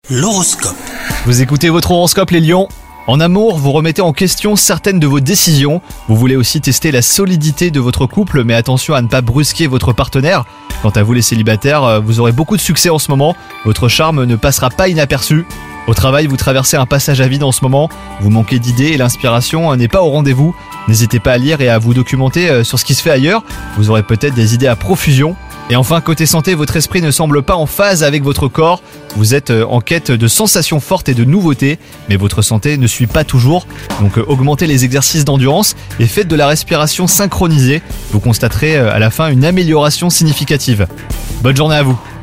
L'horoscope. Vous écoutez votre horoscope les lions. En amour, vous remettez en question certaines de vos décisions. Vous voulez aussi tester la solidité de votre couple, mais attention à ne pas brusquer votre partenaire. Quant à vous les célibataires, vous aurez beaucoup de succès en ce moment. Votre charme ne passera pas inaperçu. Au travail, vous traversez un passage à vide en ce moment. Vous manquez d'idées et l'inspiration n'est pas au rendez-vous. N'hésitez pas à lire et à vous documenter sur ce qui se fait ailleurs. Vous aurez peut-être des idées à profusion. Et enfin, côté santé, votre esprit ne semble pas en phase avec votre corps. Vous êtes en quête de sensations fortes et de nouveautés, mais votre santé ne suit pas toujours. Donc augmentez les exercices d'endurance et faites de la respiration synchronisée. Vous constaterez à la fin une amélioration significative. Bonne journée à vous.